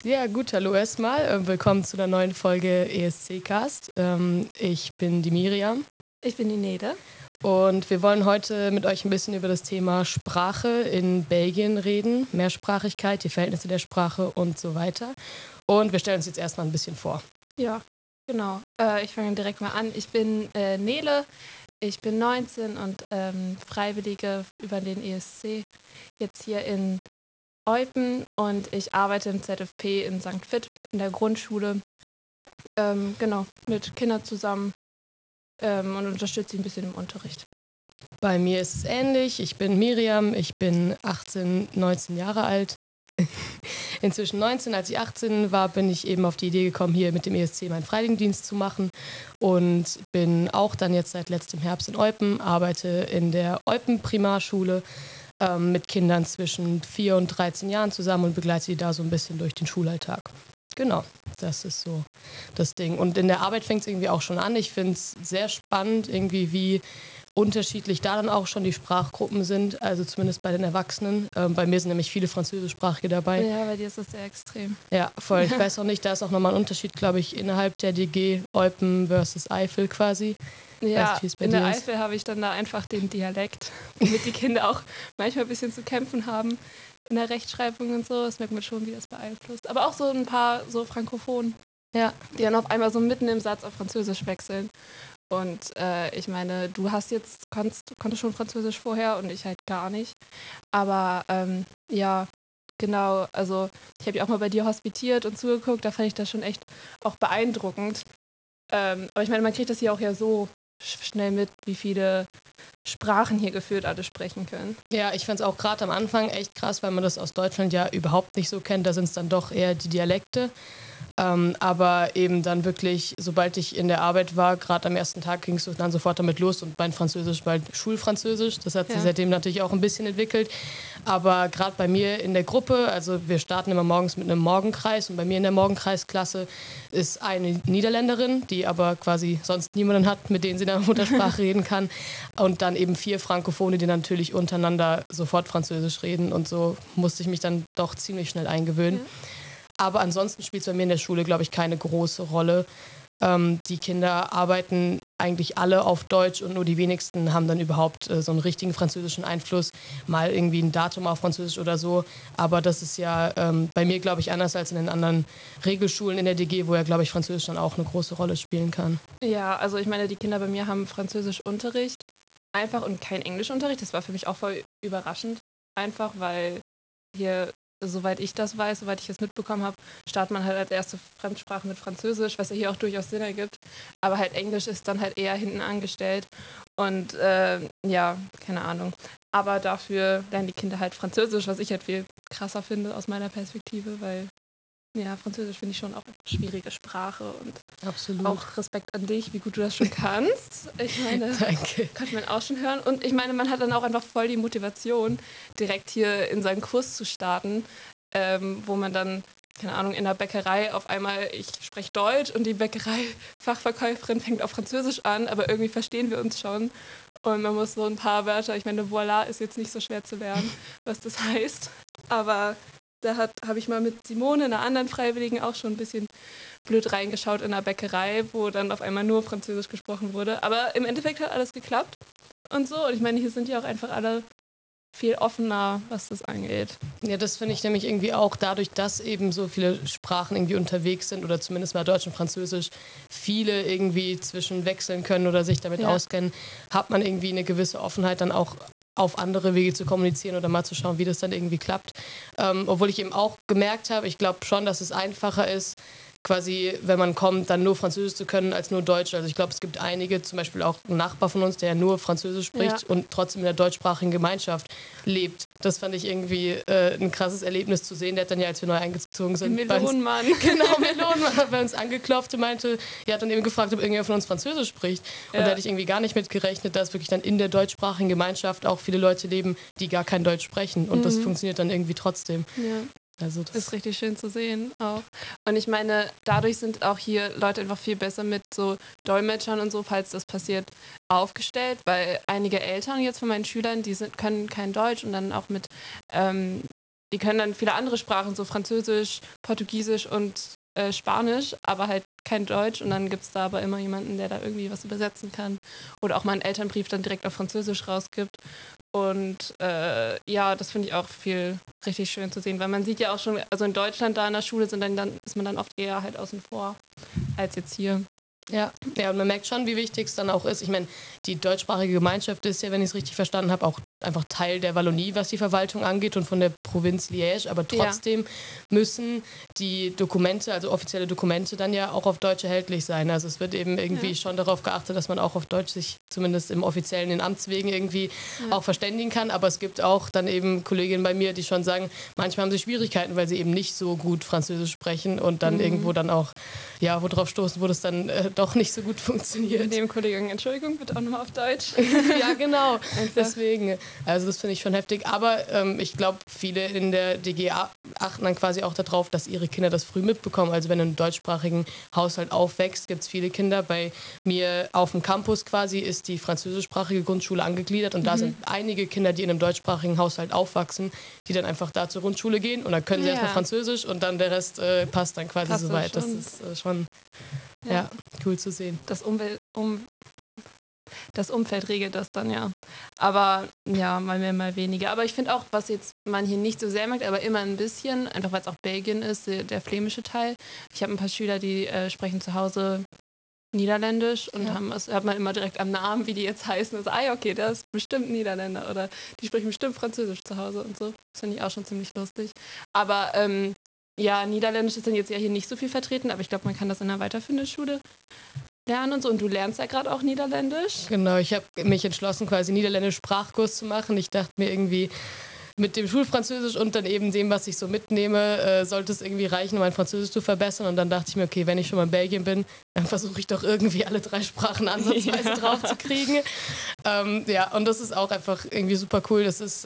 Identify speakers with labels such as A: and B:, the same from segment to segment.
A: Ja, gut, hallo erstmal. Willkommen zu einer neuen Folge ESC-Cast. Ich bin die Miriam.
B: Ich bin die Nede.
A: Und wir wollen heute mit euch ein bisschen über das Thema Sprache in Belgien reden. Mehrsprachigkeit, die Verhältnisse der Sprache und so weiter. Und wir stellen uns jetzt erstmal ein bisschen vor.
B: Ja, genau. Ich fange direkt mal an. Ich bin Nele. Ich bin 19 und Freiwillige über den ESC jetzt hier in Eupen und ich arbeite im ZFP in St. Vith in der Grundschule. Genau, mit Kindern zusammen und unterstütze sie ein bisschen im Unterricht.
A: Bei mir ist es ähnlich. Ich bin Miriam, ich bin 18, 19 Jahre alt. Inzwischen 19, als ich 18 war, bin ich eben auf die Idee gekommen, hier mit dem ESC meinen Freiwilligendienst zu machen und bin auch dann jetzt seit letztem Herbst in Eupen, arbeite in der Eupen-Primarschule mit Kindern zwischen 4 und 13 Jahren zusammen und begleite die da so ein bisschen durch den Schulalltag. Genau, das ist so das Ding. Und in der Arbeit fängt es irgendwie auch schon an. Ich finde es sehr spannend, irgendwie wie unterschiedlich da dann auch schon die Sprachgruppen sind, also zumindest bei den Erwachsenen. Bei mir sind nämlich viele Französischsprachige dabei.
B: Ja, bei dir ist das sehr extrem.
A: Ja, voll. Ich weiß auch nicht, da ist auch nochmal ein Unterschied, glaube ich, innerhalb der DG Eupen versus Eifel quasi.
B: Ja,
A: nicht,
B: in der Eifel habe ich dann da einfach den Dialekt, womit die Kinder auch manchmal ein bisschen zu kämpfen haben in der Rechtschreibung und so. Das merkt man schon, wie das beeinflusst. Aber auch so ein paar so Frankophonen,
A: Ja,
B: die dann auf einmal so mitten im Satz auf Französisch wechseln. Und ich meine, du konntest schon Französisch vorher und ich halt gar nicht. Aber ja, genau, also ich habe ja auch mal bei dir hospitiert und zugeguckt, da fand ich das schon echt auch beeindruckend. Aber ich meine, man kriegt das hier auch ja so schnell mit, wie viele Sprachen hier gefühlt alle sprechen können.
A: ja, ich fand es auch gerade am Anfang echt krass, weil man das aus Deutschland ja überhaupt nicht so kennt. Da sind es dann doch eher die Dialekte. Aber eben dann wirklich, sobald ich in der Arbeit war, gerade am ersten Tag ging es dann sofort damit los und mein Französisch war halt Schulfranzösisch. Das hat sich seitdem natürlich auch ein bisschen entwickelt. Aber gerade bei mir in der Gruppe, also wir starten immer morgens mit einem Morgenkreis und bei mir in der Morgenkreisklasse ist eine Niederländerin, die aber quasi sonst niemanden hat, mit denen sie in der Muttersprache reden kann. Und dann eben 4 Frankophone, die natürlich untereinander sofort Französisch reden. Und so musste ich mich dann doch ziemlich schnell eingewöhnen. Ja. Aber ansonsten spielt es bei mir in der Schule, glaube ich, keine große Rolle. Die Kinder arbeiten eigentlich alle auf Deutsch und nur die wenigsten haben dann überhaupt so einen richtigen französischen Einfluss. Mal irgendwie ein Datum auf Französisch oder so. Aber das ist ja bei mir, glaube ich, anders als in den anderen Regelschulen in der DG, wo ja, glaube ich, Französisch dann auch eine große Rolle spielen kann.
B: Ja, also ich meine, die Kinder bei mir haben Französischunterricht einfach und kein Englischunterricht. Das war für mich auch voll überraschend. Einfach, weil hier, soweit ich das weiß, soweit ich es mitbekommen habe, startet man halt als erste Fremdsprache mit Französisch, was ja hier auch durchaus Sinn ergibt. Aber halt Englisch ist dann halt eher hinten angestellt. Und ja, keine Ahnung. Aber dafür lernen die Kinder halt Französisch, was ich halt viel krasser finde aus meiner Perspektive, weil ja, Französisch finde ich schon auch eine schwierige Sprache und
A: absolut.
B: Auch Respekt an dich, wie gut du das schon kannst. Ich meine,
A: danke.
B: Kann man auch schon hören. Und ich meine, man hat dann auch einfach voll die Motivation, direkt hier in seinen Kurs zu starten, wo man dann, keine Ahnung, in der Bäckerei auf einmal, ich spreche Deutsch und die Bäckerei-Fachverkäuferin fängt auf Französisch an, aber irgendwie verstehen wir uns schon. Und man muss so ein paar Wörter, ich meine, voilà ist jetzt nicht so schwer zu lernen, was das heißt. Aber da habe ich mal mit Simone, einer anderen Freiwilligen, auch schon ein bisschen blöd reingeschaut in der Bäckerei, wo dann auf einmal nur Französisch gesprochen wurde. Aber im Endeffekt hat alles geklappt und so. Und ich meine, hier sind ja auch einfach alle viel offener, was das angeht.
A: Ja, das finde ich nämlich irgendwie auch dadurch, dass eben so viele Sprachen irgendwie unterwegs sind oder zumindest mal Deutsch und Französisch viele irgendwie zwischen wechseln können oder sich damit auskennen, hat man irgendwie eine gewisse Offenheit dann auch auf andere Wege zu kommunizieren oder mal zu schauen, wie das dann irgendwie klappt. Obwohl ich eben auch gemerkt habe, ich glaube schon, dass es einfacher ist, quasi, wenn man kommt, dann nur Französisch zu können, als nur Deutsch. Also ich glaube, es gibt einige, zum Beispiel auch ein Nachbar von uns, der nur Französisch spricht und trotzdem in der deutschsprachigen Gemeinschaft lebt. Das fand ich irgendwie ein krasses Erlebnis zu sehen. Der hat dann ja, als wir neu eingezogen sind,
B: Melonenmann.
A: Genau, Melonenmann hat bei uns angeklopft und meinte, er hat dann eben gefragt, ob irgendjemand von uns Französisch spricht. Und da hätte ich irgendwie gar nicht mit gerechnet, dass wirklich dann in der deutschsprachigen Gemeinschaft auch viele Leute leben, die gar kein Deutsch sprechen. Und das funktioniert dann irgendwie trotzdem.
B: Ja.
A: Also das
B: ist richtig schön zu sehen auch. Und ich meine, dadurch sind auch hier Leute einfach viel besser mit so Dolmetschern und so, falls das passiert, aufgestellt, weil einige Eltern jetzt von meinen Schülern, können kein Deutsch und dann auch mit die können dann viele andere Sprachen, so Französisch, Portugiesisch und Spanisch, aber halt kein Deutsch. Und dann gibt es da aber immer jemanden, der da irgendwie was übersetzen kann. Oder auch mal einen Elternbrief dann direkt auf Französisch rausgibt. Und das finde ich auch viel richtig schön zu sehen, weil man sieht ja auch schon, also in Deutschland da in der Schule ist man dann oft eher halt außen vor als jetzt hier.
A: Ja, und man merkt schon, wie wichtig es dann auch ist. Ich meine, die deutschsprachige Gemeinschaft ist ja, wenn ich es richtig verstanden habe, auch einfach Teil der Wallonie, was die Verwaltung angeht und von der Provinz Liège. Aber trotzdem müssen die Dokumente, also offizielle Dokumente, dann ja auch auf Deutsch erhältlich sein. Also es wird eben irgendwie schon darauf geachtet, dass man auch auf Deutsch sich zumindest im offiziellen, in Amtswegen irgendwie auch verständigen kann. Aber es gibt auch dann eben Kolleginnen bei mir, die schon sagen, manchmal haben sie Schwierigkeiten, weil sie eben nicht so gut Französisch sprechen und dann irgendwo dann auch, wo drauf stoßen, wo das dann doch nicht so gut funktioniert.
B: Nebenkollegin, Entschuldigung, bitte auch nochmal auf Deutsch.
A: Ja, genau. Deswegen, also das finde ich schon heftig. Aber ich glaube, viele in der DG achten dann quasi auch darauf, dass ihre Kinder das früh mitbekommen. Also wenn du in einem deutschsprachigen Haushalt aufwächst, gibt es viele Kinder. Bei mir auf dem Campus quasi ist die französischsprachige Grundschule angegliedert und da sind einige Kinder, die in einem deutschsprachigen Haushalt aufwachsen, die dann einfach da zur Grundschule gehen und dann können sie erstmal Französisch und dann der Rest passt dann quasi soweit. Das ist schon cool zu sehen.
B: Das Umfeld regelt das dann ja. Aber ja, mal mehr, mal weniger. Aber ich finde auch, was jetzt man hier nicht so sehr merkt, aber immer ein bisschen, einfach weil es auch Belgien ist, der flämische Teil. Ich habe ein paar Schüler, die sprechen zu Hause Niederländisch und hört man immer direkt am Namen, wie die jetzt heißen. Also, okay, der ist bestimmt Niederländer oder die sprechen bestimmt Französisch zu Hause und so. Das finde ich auch schon ziemlich lustig. Aber Niederländisch ist dann jetzt ja hier nicht so viel vertreten, aber ich glaube, man kann das in einer weiterführenden Schule lernen und so. Und du lernst ja gerade auch Niederländisch.
A: Genau, ich habe mich entschlossen, quasi Niederländisch Sprachkurs zu machen. Ich dachte mir irgendwie, mit dem Schulfranzösisch und dann eben dem, was ich so mitnehme, sollte es irgendwie reichen, um mein Französisch zu verbessern. Und dann dachte ich mir, okay, wenn ich schon mal in Belgien bin, dann versuche ich doch irgendwie alle 3 Sprachen ansatzweise drauf zu kriegen. Und das ist auch einfach irgendwie super cool. Das ist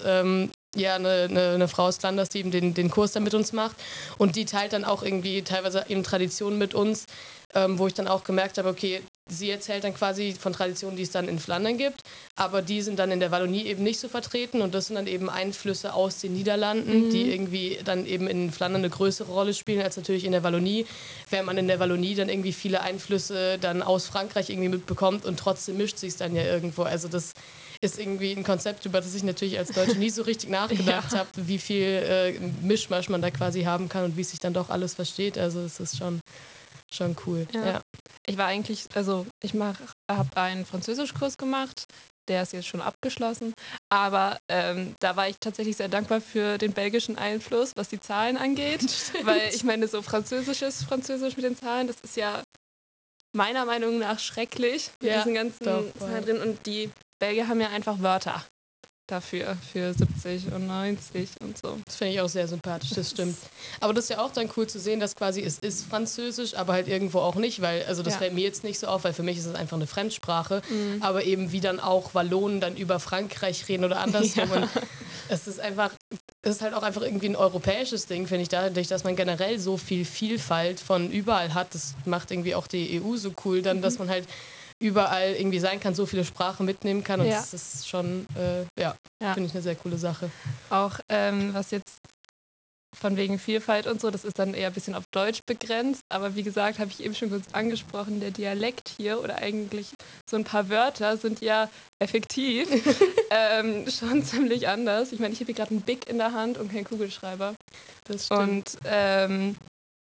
A: eine Frau aus Flanders, die eben den Kurs dann mit uns macht. Und die teilt dann auch irgendwie teilweise eben Traditionen mit uns, wo ich dann auch gemerkt habe, okay, sie erzählt dann quasi von Traditionen, die es dann in Flandern gibt, aber die sind dann in der Wallonie eben nicht so vertreten und das sind dann eben Einflüsse aus den Niederlanden, die irgendwie dann eben in Flandern eine größere Rolle spielen als natürlich in der Wallonie, während man in der Wallonie dann irgendwie viele Einflüsse dann aus Frankreich irgendwie mitbekommt und trotzdem mischt sich es dann ja irgendwo. Also das ist irgendwie ein Konzept, über das ich natürlich als Deutsche nie so richtig nachgedacht habe, wie viel Mischmasch man da quasi haben kann und wie sich dann doch alles versteht. Also es ist schon cool. Ja.
B: Ich war eigentlich, habe einen Französischkurs gemacht, der ist jetzt schon abgeschlossen, aber da war ich tatsächlich sehr dankbar für den belgischen Einfluss, was die Zahlen angeht, weil ich meine, so Französisch mit den Zahlen, das ist ja meiner Meinung nach schrecklich mit diesen ganzen Zahlen drin und die Belgier haben ja einfach Wörter dafür, für 70 und 90 und so.
A: Das finde ich auch sehr sympathisch, das stimmt. Aber das ist ja auch dann cool zu sehen, dass quasi es ist Französisch, aber halt irgendwo auch nicht, weil, also das fällt mir jetzt nicht so auf, weil für mich ist es einfach eine Fremdsprache, aber eben wie dann auch Wallonen dann über Frankreich reden oder andersrum. Und es ist halt auch einfach irgendwie ein europäisches Ding, finde ich, dadurch, dass man generell so viel Vielfalt von überall hat. Das macht irgendwie auch die EU so cool, dann, dass man halt überall irgendwie sein kann, so viele Sprachen mitnehmen kann und das ist schon, finde ich eine sehr coole Sache.
B: Auch was jetzt von wegen Vielfalt und so, das ist dann eher ein bisschen auf Deutsch begrenzt, aber wie gesagt, habe ich eben schon kurz angesprochen, der Dialekt hier oder eigentlich so ein paar Wörter sind ja effektiv schon ziemlich anders. Ich meine, ich habe hier gerade ein Big in der Hand und keinen Kugelschreiber.
A: Das stimmt.
B: Und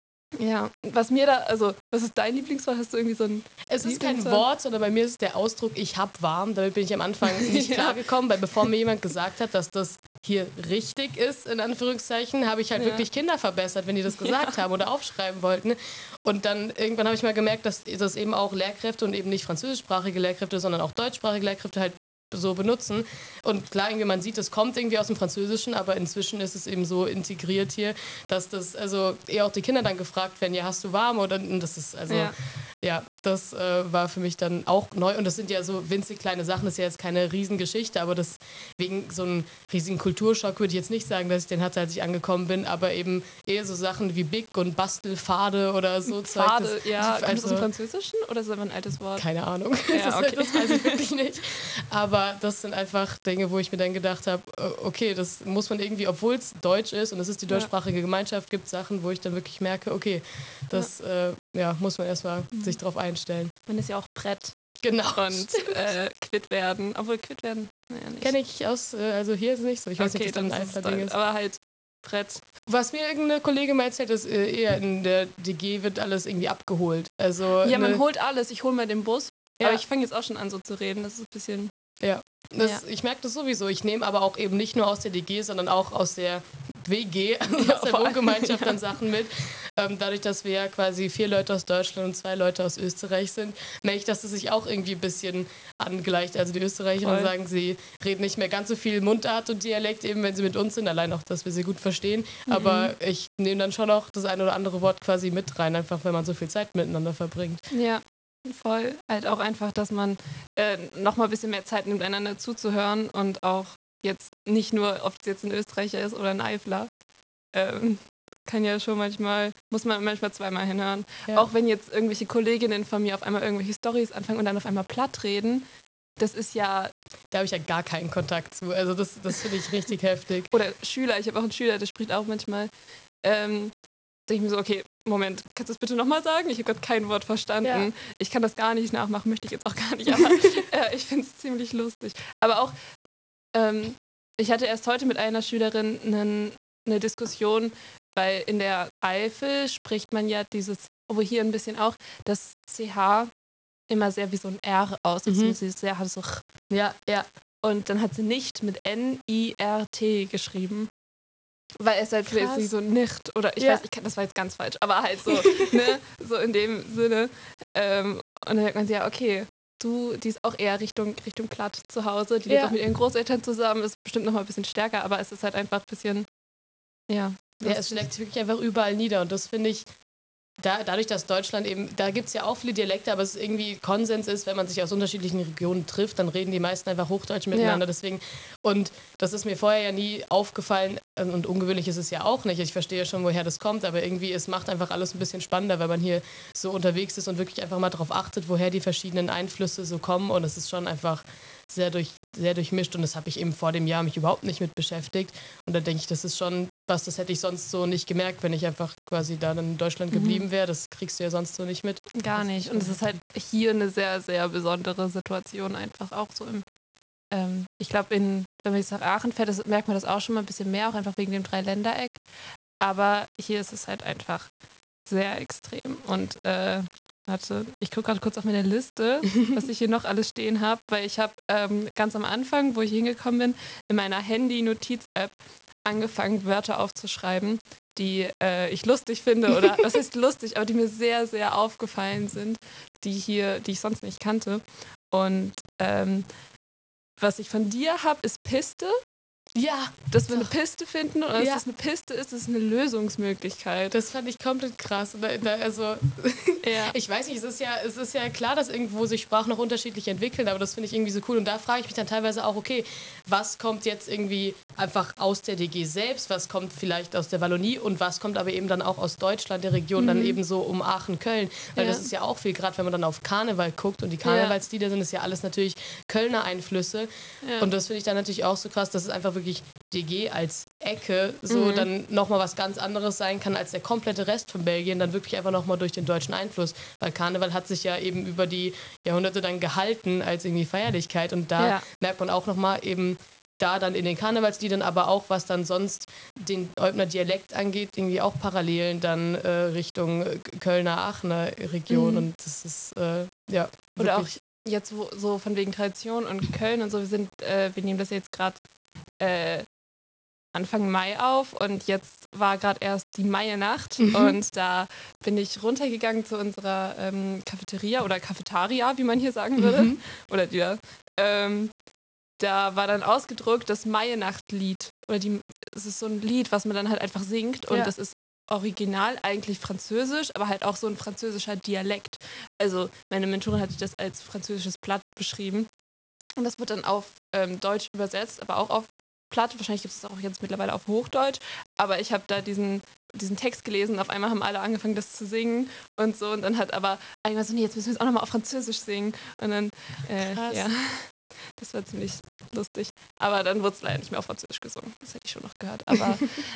B: was ist dein Lieblingswort? Hast du irgendwie so ein
A: Es ist kein Wort, sondern bei mir ist der Ausdruck, ich hab warm. Damit bin ich am Anfang nicht klargekommen, weil bevor mir jemand gesagt hat, dass das hier richtig ist, in Anführungszeichen, habe ich halt wirklich Kinder verbessert, wenn die das gesagt haben oder aufschreiben wollten. Und dann irgendwann habe ich mal gemerkt, dass das eben auch Lehrkräfte und eben nicht französischsprachige Lehrkräfte, sondern auch deutschsprachige Lehrkräfte halt so benutzen. Und klar, irgendwie man sieht, das kommt irgendwie aus dem Französischen, aber inzwischen ist es eben so integriert hier, dass das, also eher auch die Kinder dann gefragt werden, ja, hast du warm? Oder das ist, also, das war für mich dann auch neu. Und das sind ja so winzig kleine Sachen. Das ist ja jetzt keine Riesengeschichte, aber das wegen so einem riesigen Kulturschock würde ich jetzt nicht sagen, dass ich den hatte, als ich angekommen bin. Aber eben eher so Sachen wie Big und Bastelpfade oder so Zeug.
B: Pfade, ja. Kommt das aus dem
A: also,
B: Französischen oder ist das ein altes Wort?
A: keine Ahnung.
B: Ja, okay.
A: Das weiß ich wirklich nicht. Aber das sind einfach Dinge, wo ich mir dann gedacht habe, okay, das muss man irgendwie, obwohl es Deutsch ist und es ist die deutschsprachige Gemeinschaft, gibt es Sachen, wo ich dann wirklich merke, okay, das muss man erstmal sich drauf einstellen.
B: Man ist ja auch Brett.
A: Genau.
B: Und quitt werden. Obwohl quitt werden, naja, nicht.
A: Kenne ich aus, also hier ist es nicht so. Ich weiß nicht, ob das dann ein Alpha-Ding ist.
B: Aber halt Brett.
A: Was mir irgendeine Kollegin mal erzählt, ist eher in der DG wird alles irgendwie abgeholt. Also
B: ja, man holt alles. Ich hole mal den Bus.
A: Ja.
B: Aber ich fange jetzt auch schon an, so zu reden. Das ist ein bisschen...
A: Ja. Ich merke das sowieso. Ich nehme aber auch eben nicht nur aus der DG, sondern auch aus der WG, also aus der Wohngemeinschaft dann Sachen mit. Dadurch, dass wir ja quasi 4 Leute aus Deutschland und 2 Leute aus Österreich sind, merke ich, dass es sich auch irgendwie ein bisschen angleicht. Also die Österreicherinnen sagen, sie reden nicht mehr ganz so viel Mundart und Dialekt, eben wenn sie mit uns sind, allein auch, dass wir sie gut verstehen. Aber ich nehme dann schon auch das eine oder andere Wort quasi mit rein, einfach wenn man so viel Zeit miteinander verbringt.
B: Ja. Voll. Halt auch einfach, dass man noch mal ein bisschen mehr Zeit nimmt, einander zuzuhören und auch jetzt nicht nur, ob es jetzt ein Österreicher ist oder ein Eifler. Kann ja schon muss man manchmal zweimal hinhören. Ja. Auch wenn jetzt irgendwelche Kolleginnen von mir auf einmal irgendwelche Storys anfangen und dann auf einmal platt reden, das ist ja...
A: Da habe ich ja gar keinen Kontakt zu. Also das finde ich richtig heftig.
B: Oder Schüler, ich habe auch einen Schüler, der spricht auch manchmal... denke ich mir so, okay, Moment, kannst du das bitte nochmal sagen? Ich habe gerade kein Wort verstanden. Ja. Ich kann das gar nicht nachmachen, möchte ich jetzt auch gar nicht, aber ich finde es ziemlich lustig. Aber auch, ich hatte erst heute mit einer Schülerin eine Diskussion, weil in der Eifel spricht man ja wo hier ein bisschen auch, das CH immer sehr wie so ein R aus. Sie sehr hat so
A: ja.
B: Und dann hat sie nicht mit N-I-R-T geschrieben. Weil es halt für sie so nicht, oder ich weiß, das war jetzt ganz falsch, aber halt so, ne, so in dem Sinne. Und dann denkt man sich, ja, okay, die ist auch eher Richtung Platt zu Hause, die lebt auch mit ihren Großeltern zusammen, ist bestimmt noch mal ein bisschen stärker, aber es ist halt einfach ein bisschen,
A: ja, es schlägt sich wirklich einfach überall nieder und das finde ich, dadurch, dass Deutschland eben, da gibt es ja auch viele Dialekte, aber es irgendwie Konsens ist, wenn man sich aus unterschiedlichen Regionen trifft, dann reden die meisten einfach Hochdeutsch miteinander. Deswegen, und das ist mir vorher ja nie aufgefallen und ungewöhnlich ist es ja auch nicht. Ich verstehe ja schon, woher das kommt, aber irgendwie, es macht einfach alles ein bisschen spannender, weil man hier so unterwegs ist und wirklich einfach mal darauf achtet, woher die verschiedenen Einflüsse so kommen und es ist schon einfach sehr durchmischt und das habe ich eben vor dem Jahr mich überhaupt nicht mit beschäftigt und da denke ich, das ist schon was, das hätte ich sonst so nicht gemerkt, wenn ich einfach quasi da in Deutschland geblieben wäre. Das kriegst du ja sonst so nicht mit.
B: Gar nicht. Und es ist halt hier eine sehr, sehr besondere Situation einfach auch so ich glaube, wenn man jetzt nach Aachen fährt, merkt man das auch schon mal ein bisschen mehr, auch einfach wegen dem Dreiländereck. Aber hier ist es halt einfach sehr extrem. Und ich gucke gerade kurz auf meine Liste, was ich hier noch alles stehen habe, weil ich habe ganz am Anfang, wo ich hingekommen bin, in meiner Handy-Notiz-App angefangen, Wörter aufzuschreiben, die ich lustig finde oder was heißt lustig, aber die mir sehr, sehr aufgefallen sind, die ich sonst nicht kannte. Und was ich von dir habe, ist Piste.
A: Ja.
B: Dass wir eine Piste finden und dass das eine Piste ist, das ist eine Lösungsmöglichkeit.
A: Das fand ich komplett krass. Ich weiß nicht, es ist ja klar, dass irgendwo sich Sprachen noch unterschiedlich entwickeln, aber das finde ich irgendwie so cool. Und da frage ich mich dann teilweise auch, okay, was kommt jetzt irgendwie einfach aus der DG selbst, was kommt vielleicht aus der Wallonie und was kommt aber eben dann auch aus Deutschland, der Region, dann eben so um Aachen, Köln. Weil das ist ja auch viel, gerade wenn man dann auf Karneval guckt und die Karnevalslieder sind, ist ja alles natürlich Kölner Einflüsse. Ja. Und das finde ich dann natürlich auch so krass, dass es einfach wirklich DG als Ecke so dann nochmal was ganz anderes sein kann als der komplette Rest von Belgien, dann wirklich einfach nochmal durch den deutschen Einfluss. Weil Karneval hat sich ja eben über die Jahrhunderte dann gehalten als irgendwie Feierlichkeit und da merkt man auch nochmal eben da dann in den Karnevalsliedern, aber auch was dann sonst den Eubner Dialekt angeht, irgendwie auch Parallelen dann Richtung Kölner, Aachener Region und das ist
B: oder auch jetzt so von wegen Tradition und Köln und so, wir nehmen das jetzt gerade Anfang Mai auf und jetzt war gerade erst die Maienacht und da bin ich runtergegangen zu unserer Cafeteria oder Cafetaria, wie man hier sagen würde. Oder da war dann ausgedruckt das Maienachtlied. Es ist so ein Lied, was man dann halt einfach singt und das ist original eigentlich Französisch, aber halt auch so ein französischer Dialekt. Also meine Mentorin hatte das als französisches Platt beschrieben. Und das wird dann auf Deutsch übersetzt, aber auch auf Platt. Wahrscheinlich gibt es das auch jetzt mittlerweile auf Hochdeutsch. Aber ich habe da diesen Text gelesen und auf einmal haben alle angefangen, das zu singen und so. Und dann hat aber einmal so, nee, jetzt müssen wir es auch nochmal auf Französisch singen. Und dann, ja, das war ziemlich lustig. Aber dann wurde es leider nicht mehr auf Französisch gesungen. Das hätte ich schon noch gehört. Aber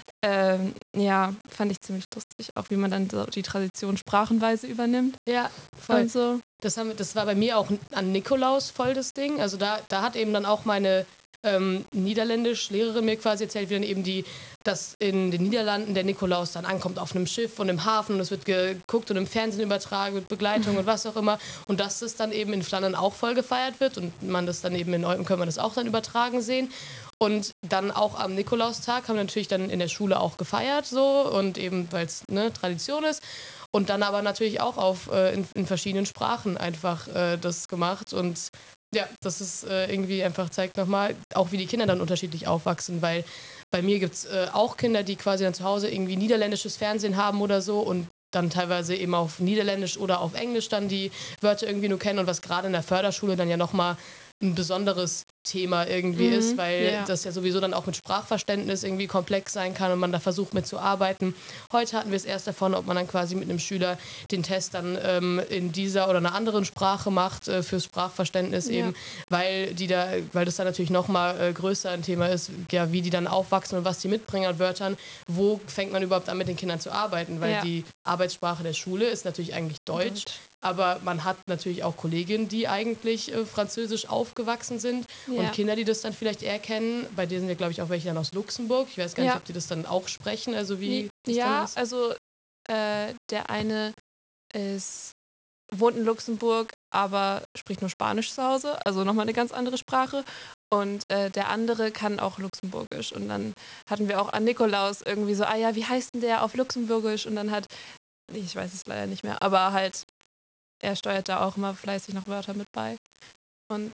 B: ja, fand ich ziemlich lustig. Auch wie man dann so die Tradition sprachenweise übernimmt.
A: Ja, voll.
B: Und so.
A: Das war bei mir auch an Nikolaus voll das Ding. Also da hat eben dann auch meine Niederländisch-Lehrerin mir quasi erzählt, wie dann eben dass in den Niederlanden der Nikolaus dann ankommt auf einem Schiff und im Hafen und es wird geguckt und im Fernsehen übertragen mit Begleitung und was auch immer. Und dass das dann eben in Flandern auch voll gefeiert wird und man das dann eben in Eupen können wir das auch dann übertragen sehen. Und dann auch am Nikolaustag haben wir natürlich dann in der Schule auch gefeiert so und eben, weil es Tradition ist. Und dann aber natürlich auch in verschiedenen Sprachen einfach das gemacht. Und ja, das ist irgendwie einfach zeigt nochmal, auch wie die Kinder dann unterschiedlich aufwachsen, weil bei mir gibt es auch Kinder, die quasi dann zu Hause irgendwie niederländisches Fernsehen haben oder so und dann teilweise eben auf Niederländisch oder auf Englisch dann die Wörter irgendwie nur kennen und was gerade in der Förderschule dann ja nochmal ein besonderes Thema irgendwie ist, weil das ja sowieso dann auch mit Sprachverständnis irgendwie komplex sein kann und man da versucht mitzuarbeiten. Heute hatten wir es erst davon, ob man dann quasi mit einem Schüler den Test dann in dieser oder einer anderen Sprache macht fürs Sprachverständnis eben, weil das dann natürlich nochmal größer ein Thema ist, ja, wie die dann aufwachsen und was die mitbringen an Wörtern, wo fängt man überhaupt an mit den Kindern zu arbeiten, weil die Arbeitssprache der Schule ist natürlich eigentlich Deutsch. Aber man hat natürlich auch Kolleginnen, die eigentlich französisch aufgewachsen sind und Kinder, die das dann vielleicht eher kennen. Bei dir sind ja, glaube ich, auch welche dann aus Luxemburg. Ich weiß gar nicht, ob die das dann auch sprechen. Also wie das dann ist.
B: Also der eine wohnt in Luxemburg, aber spricht nur Spanisch zu Hause. Also nochmal eine ganz andere Sprache. Und der andere kann auch Luxemburgisch. Und dann hatten wir auch an Nikolaus irgendwie so, wie heißt denn der auf Luxemburgisch? Und dann ich weiß es leider nicht mehr, aber halt er steuert da auch immer fleißig noch Wörter mit bei. Und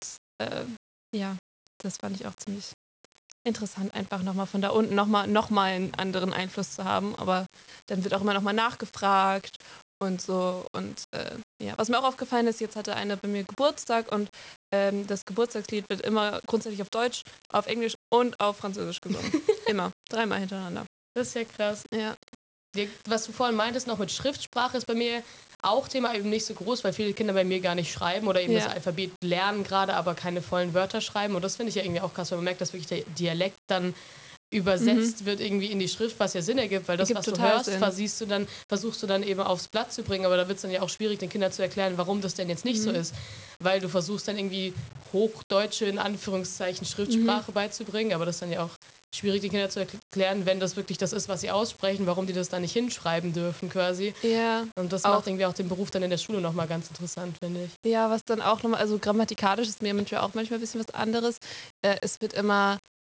B: das fand ich auch ziemlich interessant, einfach nochmal von da unten nochmal einen anderen Einfluss zu haben. Aber dann wird auch immer nochmal nachgefragt und so. Und was mir auch aufgefallen ist, jetzt hatte eine bei mir Geburtstag und das Geburtstagslied wird immer grundsätzlich auf Deutsch, auf Englisch und auf Französisch gesungen. Immer. 3-mal hintereinander.
A: Das ist ja krass.
B: Ja.
A: Was du vorhin meintest, noch mit Schriftsprache ist bei mir auch Thema eben nicht so groß, weil viele Kinder bei mir gar nicht schreiben oder eben das Alphabet lernen gerade, aber keine vollen Wörter schreiben. Und das finde ich ja irgendwie auch krass, weil man merkt, dass wirklich der Dialekt dann übersetzt wird irgendwie in die Schrift, was ja Sinn ergibt, weil das, was du hörst, versuchst du dann eben aufs Blatt zu bringen, aber da wird es dann ja auch schwierig, den Kindern zu erklären, warum das denn jetzt nicht so ist, weil du versuchst dann irgendwie hochdeutsche, in Anführungszeichen, Schriftsprache beizubringen, aber das ist dann ja auch schwierig, den Kindern zu erklären, wenn das wirklich das ist, was sie aussprechen, warum die das dann nicht hinschreiben dürfen quasi.
B: Ja.
A: Und das macht irgendwie auch den Beruf dann in der Schule nochmal ganz interessant, finde ich.
B: Ja, was dann auch nochmal, also grammatikalisch ist mir manchmal ein bisschen was anderes. Es wird immer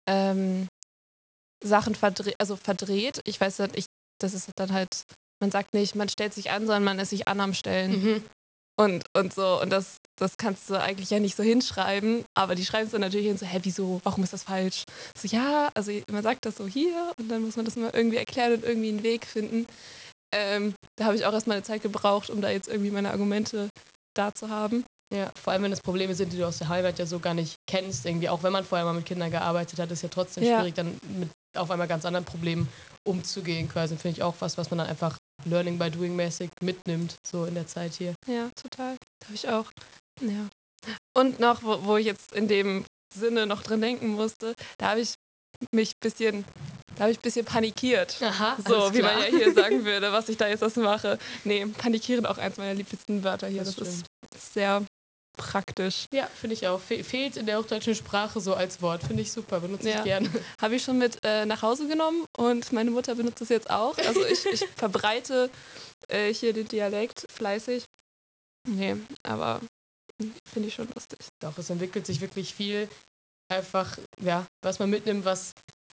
B: Sachen verdreht. Ich weiß nicht, das ist dann halt, man sagt nicht, man stellt sich an, sondern man ist sich an am Stellen. Und so. Und das kannst du eigentlich ja nicht so hinschreiben, aber die schreiben es dann natürlich hin so, wieso, warum ist das falsch? So, ja, also man sagt das so hier und dann muss man das mal irgendwie erklären und irgendwie einen Weg finden. Da habe ich auch erstmal eine Zeit gebraucht, um da jetzt irgendwie meine Argumente da zu haben.
A: Ja, vor allem, wenn es Probleme sind, die du aus der Heimat ja so gar nicht kennst, irgendwie, auch wenn man vorher mal mit Kindern gearbeitet hat, ist ja trotzdem schwierig, dann mit auf einmal ganz anderen Problemen umzugehen quasi. Finde ich auch was man dann einfach Learning by Doing mäßig mitnimmt, so in der Zeit hier.
B: Ja, total. Habe ich auch. Ja. Und noch, wo ich jetzt in dem Sinne noch drin denken musste, da habe ich ein bisschen panikiert.
A: Aha,
B: so, wie man ja hier sagen würde, was ich da jetzt mache. Nee, panikieren auch eins meiner liebsten Wörter hier. Das ist sehr praktisch.
A: Ja, finde ich auch. Fehlt in der hochdeutschen Sprache so als Wort. Finde ich super, benutze ich gerne.
B: Habe ich schon mit nach Hause genommen und meine Mutter benutzt es jetzt auch. Also ich verbreite hier den Dialekt fleißig. Nee, aber finde ich schon lustig.
A: Doch, es entwickelt sich wirklich viel. Einfach, ja, was man mitnimmt, was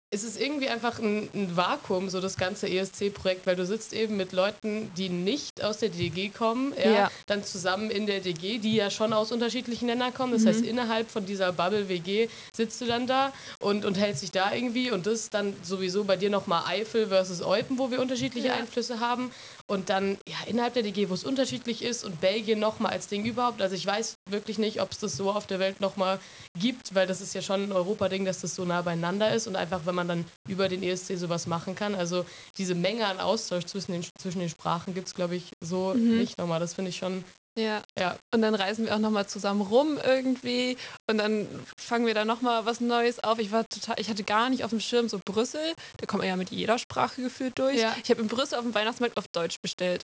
A: es ist irgendwie einfach ein Vakuum, so das ganze ESC-Projekt, weil du sitzt eben mit Leuten, die nicht aus der DG kommen, dann zusammen in der DG, die ja schon aus unterschiedlichen Ländern kommen. Das heißt, innerhalb von dieser Bubble-WG sitzt du dann da und hältst dich da irgendwie und das dann sowieso bei dir nochmal Eifel versus Eupen, wo wir unterschiedliche Einflüsse haben. Und dann innerhalb der DG, wo es unterschiedlich ist und Belgien nochmal als Ding überhaupt. Also ich weiß wirklich nicht, ob es das so auf der Welt nochmal gibt, weil das ist ja schon ein Europa-Ding, dass das so nah beieinander ist und einfach, wenn man dann über den ESC sowas machen kann. Also diese Menge an Austausch zwischen den Sprachen gibt es, glaube ich, so nicht nochmal. Das finde ich schon.
B: Ja. Und dann reisen wir auch nochmal zusammen rum irgendwie und dann fangen wir da nochmal was Neues auf. Ich hatte gar nicht auf dem Schirm so Brüssel, da kommt man ja mit jeder Sprache gefühlt durch.
A: Ja.
B: Ich habe in Brüssel auf dem Weihnachtsmarkt auf Deutsch bestellt.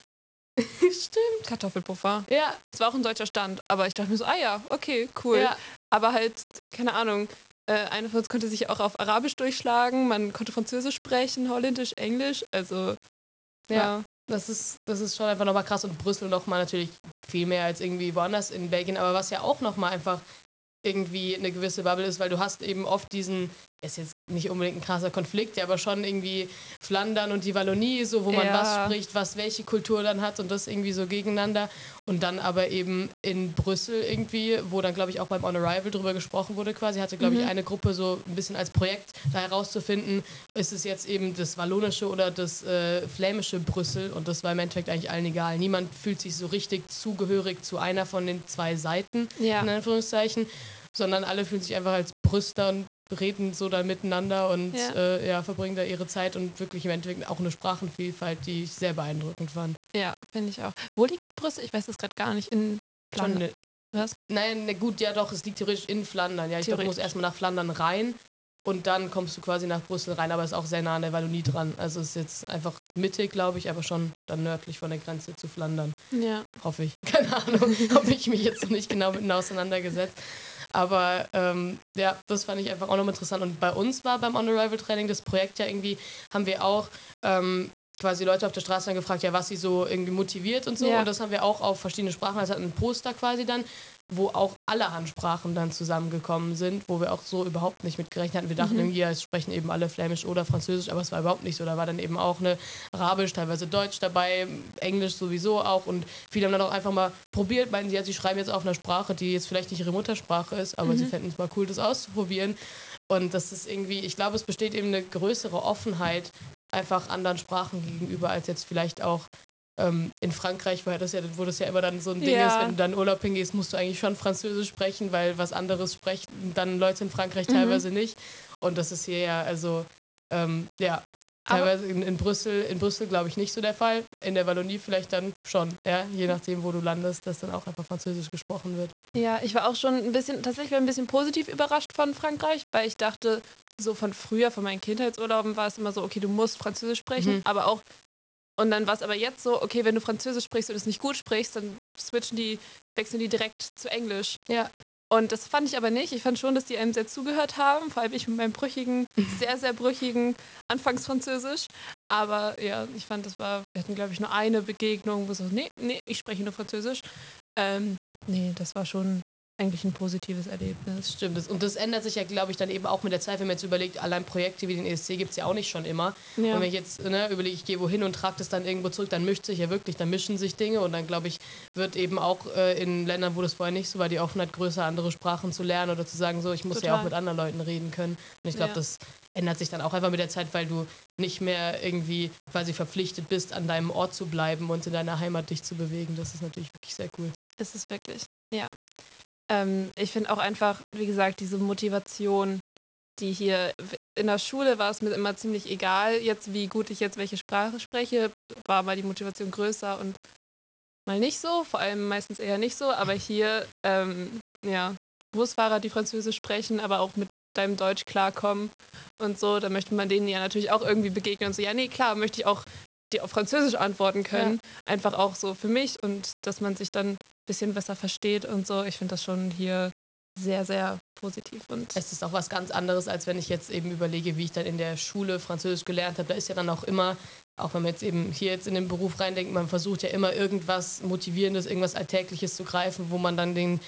A: Stimmt.
B: Kartoffelpuffer.
A: Ja.
B: Es war auch ein deutscher Stand, aber ich dachte mir so, okay, cool. Ja. Aber halt, keine Ahnung, eine von uns konnte sich auch auf Arabisch durchschlagen, man konnte Französisch sprechen, Holländisch, Englisch, also
A: ja. Das ist schon einfach nochmal krass und Brüssel nochmal natürlich viel mehr als irgendwie woanders in Belgien, aber was ja auch nochmal einfach irgendwie eine gewisse Bubble ist, weil du hast eben oft diesen, ist jetzt nicht unbedingt ein krasser Konflikt, ja, aber schon irgendwie Flandern und die Wallonie, so wo man was spricht, was welche Kultur dann hat und das irgendwie so gegeneinander. Und dann aber eben in Brüssel irgendwie, wo dann, glaube ich, auch beim On Arrival drüber gesprochen wurde quasi, hatte, glaube ich, eine Gruppe so ein bisschen als Projekt da herauszufinden, ist es jetzt eben das wallonische oder das flämische Brüssel und das war im Endeffekt eigentlich allen egal. Niemand fühlt sich so richtig zugehörig zu einer von den zwei Seiten, in Anführungszeichen, sondern alle fühlen sich einfach als Brüster und reden so da miteinander und verbringen da ihre Zeit und wirklich im Endeffekt auch eine Sprachenvielfalt, die ich sehr beeindruckend fand.
B: Ja, finde ich auch. Wo liegt Brüssel? Ich weiß das gerade gar nicht. In Flandern.
A: Was? Nein, gut, ja doch, es liegt theoretisch in Flandern. Ja, ich glaube, du musst erstmal nach Flandern rein und dann kommst du quasi nach Brüssel rein, aber es ist auch sehr nah an der Wallonie dran. Also es ist jetzt einfach mittig, glaube ich, aber schon dann nördlich von der Grenze zu Flandern.
B: Ja.
A: Hoffe ich. Keine Ahnung, habe ich mich jetzt noch nicht genau mit auseinandergesetzt. Aber das fand ich einfach auch noch interessant. Und bei uns war beim On-Arrival-Training das Projekt ja irgendwie, haben wir auch quasi Leute auf der Straße dann gefragt, ja, was sie so irgendwie motiviert und so. Ja. Und das haben wir auch auf verschiedene Sprachen. Also hatten ein Poster quasi dann, wo auch allerhand Sprachen dann zusammengekommen sind, wo wir auch so überhaupt nicht mit gerechnet hatten. Wir dachten irgendwie, ja, es sprechen eben alle Flämisch oder Französisch, aber es war überhaupt nicht so. Da war dann eben auch eine Arabisch, teilweise Deutsch dabei, Englisch sowieso auch. Und viele haben dann auch einfach mal probiert, meinten sie, ja, sie schreiben jetzt auf einer Sprache, die jetzt vielleicht nicht ihre Muttersprache ist, aber sie fänden es mal cool, das auszuprobieren. Und das ist irgendwie, ich glaube, es besteht eben eine größere Offenheit einfach anderen Sprachen gegenüber, als jetzt vielleicht auch in Frankreich, wo das ja immer dann so ein Ding ist, wenn du dann in Urlaub hingehst, musst du eigentlich schon Französisch sprechen, weil was anderes sprechen dann Leute in Frankreich teilweise nicht. Und das ist hier ja, also teilweise in Brüssel glaube ich nicht so der Fall. In der Wallonie vielleicht dann schon, ja, je nachdem, wo du landest, dass dann auch einfach Französisch gesprochen wird.
B: Ja, ich war auch schon ein bisschen positiv überrascht von Frankreich, weil ich dachte, so von früher, von meinen Kindheitsurlauben war es immer so, okay, du musst Französisch sprechen, aber auch, und dann war es aber jetzt so, okay, wenn du Französisch sprichst und es nicht gut sprichst, dann wechseln die direkt zu Englisch.
A: Ja.
B: Und das fand ich aber nicht. Ich fand schon, dass die einem sehr zugehört haben, vor allem ich mit meinem sehr, sehr brüchigen Anfangsfranzösisch. Aber ja, ich fand, wir hatten, glaube ich, nur eine Begegnung, wo so, nee, ich spreche nur Französisch. Das war schon eigentlich ein positives Erlebnis.
A: Stimmt. Und das ändert sich ja, glaube ich, dann eben auch mit der Zeit, wenn man jetzt überlegt, allein Projekte wie den ESC gibt es ja auch nicht schon immer. Ja. Und wenn ich jetzt überlege, ich gehe wohin und trage das dann irgendwo zurück, dann mischen sich Dinge und dann, glaube ich, wird eben auch in Ländern, wo das vorher nicht so war, die Offenheit größer, andere Sprachen zu lernen oder zu sagen, so, ich muss ja auch mit anderen Leuten reden können. Und ich glaube, das ändert sich dann auch einfach mit der Zeit, weil du nicht mehr irgendwie quasi verpflichtet bist, an deinem Ort zu bleiben und in deiner Heimat dich zu bewegen. Das ist natürlich wirklich sehr cool.
B: Ist es wirklich, ja. Ich finde auch einfach, wie gesagt, diese Motivation, die hier in der Schule war es mir immer ziemlich egal, jetzt wie gut ich jetzt welche Sprache spreche, war mal die Motivation größer und mal nicht so, vor allem meistens eher nicht so, aber hier, Busfahrer, die Französisch sprechen, aber auch mit deinem Deutsch klarkommen und so, da möchte man denen ja natürlich auch irgendwie begegnen und so, ja, nee, klar, möchte ich auch die auf Französisch antworten können, einfach auch so für mich und dass man sich dann ein bisschen besser versteht und so. Ich finde das schon hier sehr, sehr positiv. Und
A: es ist auch was ganz anderes, als wenn ich jetzt eben überlege, wie ich dann in der Schule Französisch gelernt habe. Da ist ja dann auch immer, auch wenn man jetzt eben hier jetzt in den Beruf reindenkt, man versucht ja immer irgendwas Motivierendes, irgendwas Alltägliches zu greifen, wo man dann den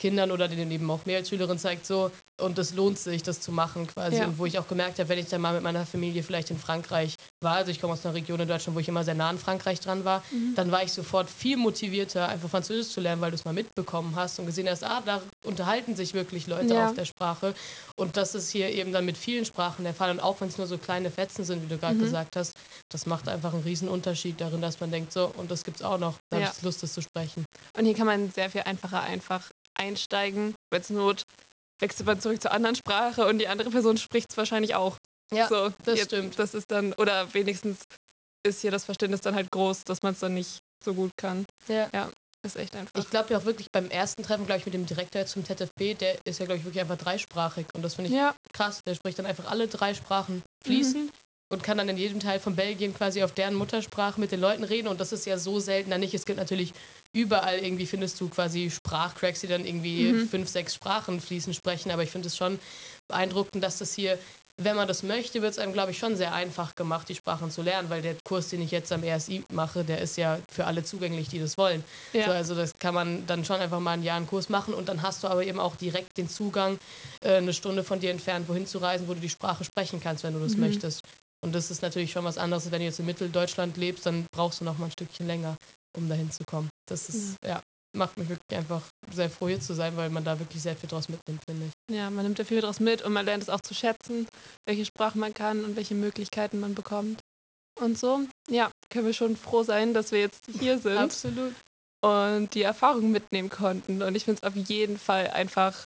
A: Kindern oder denen eben auch mehr als Schülerin zeigt so und es lohnt sich, das zu machen quasi.
B: Ja.
A: Und wo ich auch gemerkt habe, wenn ich dann mal mit meiner Familie vielleicht in Frankreich war, also ich komme aus einer Region in Deutschland, wo ich immer sehr nah an Frankreich dran war, dann war ich sofort viel motivierter, einfach Französisch zu lernen, weil du es mal mitbekommen hast und gesehen hast, da unterhalten sich wirklich Leute auf der Sprache. Und das ist hier eben dann mit vielen Sprachen der Fall. Und auch wenn es nur so kleine Fetzen sind, wie du gerade gesagt hast, das macht einfach einen riesen Unterschied darin, dass man denkt, so, und das gibt's auch noch, da habe ich Lust, das zu sprechen.
B: Und hier kann man sehr viel einfacher einsteigen. Wenn es Not wechselt man zurück zur anderen Sprache und die andere Person spricht es wahrscheinlich auch.
A: Ja,
B: so,
A: das stimmt.
B: Das ist dann, oder wenigstens ist hier das Verständnis dann halt groß, dass man es dann nicht so gut kann.
A: Ja.
B: Ist echt einfach.
A: Ich glaube ja auch wirklich beim ersten Treffen, glaube ich, mit dem Direktor jetzt zum ZFB, der ist ja, glaube ich, wirklich einfach dreisprachig. Und das finde ich krass. Der spricht dann einfach alle 3 Sprachen fließend und kann dann in jedem Teil von Belgien quasi auf deren Muttersprache mit den Leuten reden. Und das ist ja so seltener nicht. Es gibt natürlich überall irgendwie, findest du quasi Sprachcracks, die dann irgendwie 5, 6 Sprachen fließend sprechen. Aber ich finde es schon beeindruckend, dass das hier, wenn man das möchte, wird es einem, glaube ich, schon sehr einfach gemacht, die Sprachen zu lernen, weil der Kurs, den ich jetzt am RSI mache, der ist ja für alle zugänglich, die das wollen.
B: Ja.
A: So, also das kann man dann schon einfach mal ein Jahr einen Kurs machen und dann hast du aber eben auch direkt den Zugang, eine Stunde von dir entfernt, wohin zu reisen, wo du die Sprache sprechen kannst, wenn du das möchtest. Und das ist natürlich schon was anderes, wenn du jetzt in Mitteldeutschland lebst, dann brauchst du noch mal ein Stückchen länger, um dahin zu kommen. Das ist, macht mich wirklich einfach sehr froh, hier zu sein, weil man da wirklich sehr viel draus mitnimmt, finde ich.
B: Ja, man nimmt da viel draus mit und man lernt es auch zu schätzen, welche Sprache man kann und welche Möglichkeiten man bekommt. Und so, können wir schon froh sein, dass wir jetzt hier sind.
A: Absolut.
B: Und die Erfahrung mitnehmen konnten. Und ich finde es auf jeden Fall einfach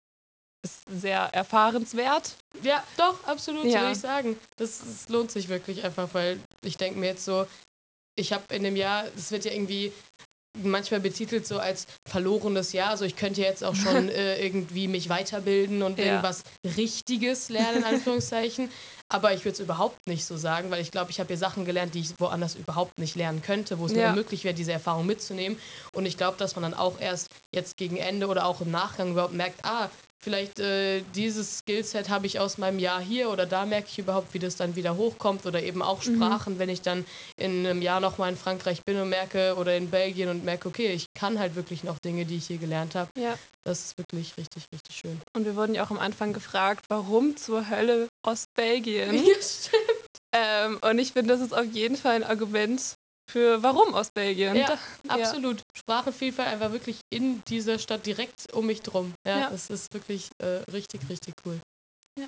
B: sehr erfahrenswert.
A: Ja, doch, absolut,
B: Ja.
A: würde ich sagen. Das lohnt sich wirklich einfach, weil ich denke mir jetzt so, ich habe in dem Jahr, das wird ja irgendwie manchmal betitelt so als verlorenes Jahr. Also ich könnte jetzt auch schon irgendwie mich weiterbilden und irgendwas Richtiges lernen, in Anführungszeichen. Aber ich würde es überhaupt nicht so sagen, weil ich glaube, ich habe hier Sachen gelernt, die ich woanders überhaupt nicht lernen könnte, wo es mir unmöglich wäre, diese Erfahrung mitzunehmen. Und ich glaube, dass man dann auch erst jetzt gegen Ende oder auch im Nachgang überhaupt merkt, vielleicht dieses Skillset habe ich aus meinem Jahr hier oder da merke ich überhaupt, wie das dann wieder hochkommt oder eben auch Sprachen, wenn ich dann in einem Jahr nochmal in Frankreich bin und merke oder in Belgien und merke, okay, ich kann halt wirklich noch Dinge, die ich hier gelernt habe.
B: Ja.
A: Das ist wirklich richtig, richtig schön.
B: Und wir wurden ja auch am Anfang gefragt, warum zur Hölle Ostbelgien?
A: Ja, stimmt.
B: Und ich finde, das ist auf jeden Fall ein Argument für warum Ostbelgien.
A: Ja, absolut. Sprachenvielfalt einfach wirklich in dieser Stadt direkt um mich drum. Ja, es ist wirklich richtig, richtig cool.
B: Ja.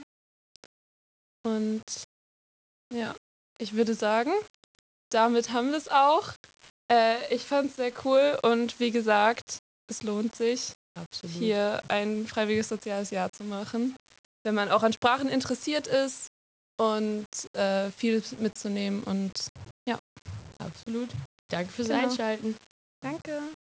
B: Und ich würde sagen, damit haben wir es auch. Ich fand es sehr cool und wie gesagt, es lohnt sich, hier ein freiwilliges soziales Jahr zu machen, wenn man auch an Sprachen interessiert ist und viel mitzunehmen und
A: absolut. Danke fürs Einschalten.
B: Danke.